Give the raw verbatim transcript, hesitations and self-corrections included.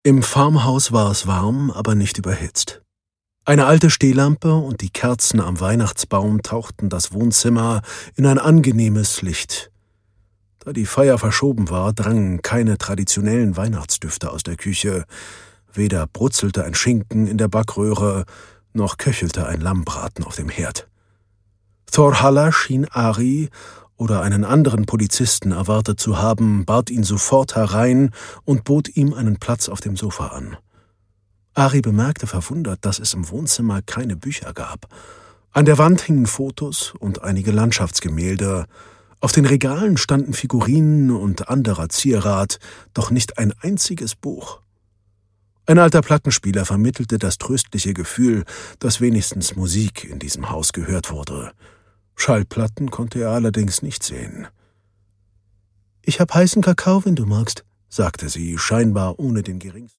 Im Farmhaus war es warm, aber nicht überhitzt. Eine alte Stehlampe und die Kerzen am Weihnachtsbaum tauchten das Wohnzimmer in ein angenehmes Licht. Da die Feier verschoben war, drangen keine traditionellen Weihnachtsdüfte aus der Küche. Weder brutzelte ein Schinken in der Backröhre, noch köchelte ein Lammbraten auf dem Herd. Thorhalla schien Ari oder einen anderen Polizisten erwartet zu haben, bat ihn sofort herein und bot ihm einen Platz auf dem Sofa an. Ari bemerkte verwundert, dass es im Wohnzimmer keine Bücher gab. An der Wand hingen Fotos und einige Landschaftsgemälde. Auf den Regalen standen Figurinen und anderer Zierat, doch nicht ein einziges Buch. Ein alter Plattenspieler vermittelte das tröstliche Gefühl, dass wenigstens Musik in diesem Haus gehört wurde. Schallplatten konnte er allerdings nicht sehen. »Ich hab heißen Kakao, wenn du magst«, sagte sie, scheinbar ohne den geringsten